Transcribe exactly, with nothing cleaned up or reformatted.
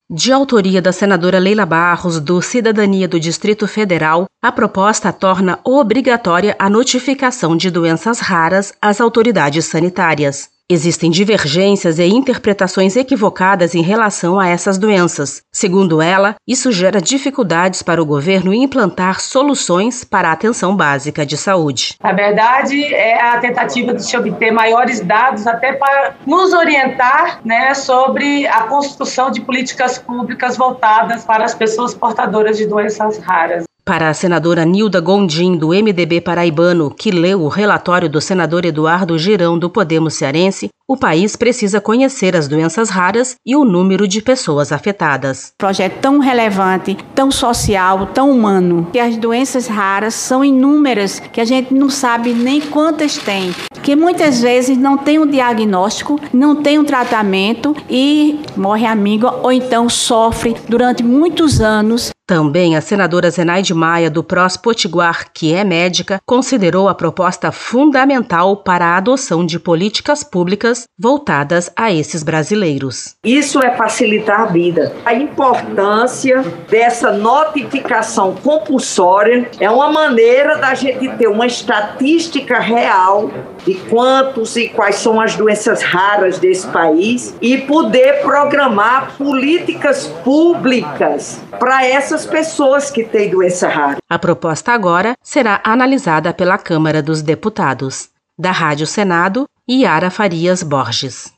De autoria da senadora Leila Barros, do Cidadania do Distrito Federal, a proposta torna obrigatória a notificação de doenças raras às autoridades sanitárias. Existem divergências e interpretações equivocadas em relação a essas doenças. Segundo ela, isso gera dificuldades para o governo implantar soluções para a atenção básica de saúde. Na verdade, é a tentativa de se obter maiores dados até para nos orientar, né, sobre a construção de políticas públicas voltadas para as pessoas portadoras de doenças raras. Para a senadora Nilda Gondim, do M D B paraibano, que leu o relatório do senador Eduardo Girão, do Podemos Cearense, o país precisa conhecer as doenças raras e o número de pessoas afetadas. Projeto tão relevante, tão social, tão humano, que as doenças raras são inúmeras, que a gente não sabe nem quantas tem, que muitas vezes não tem um diagnóstico, não tem um tratamento e morre amigo ou então sofre durante muitos anos. Também a senadora Zenaide Maia, do P R O S Potiguar, que é médica, considerou a proposta fundamental para a adoção de políticas públicas voltadas a esses brasileiros. Isso é facilitar a vida. A importância dessa notificação compulsória é uma maneira da gente ter uma estatística real de quantos e quais são as doenças raras desse país e poder programar políticas públicas para essas pessoas que têm doença rara. A proposta agora será analisada pela Câmara dos Deputados. Da Rádio Senado, Yara Farias Borges.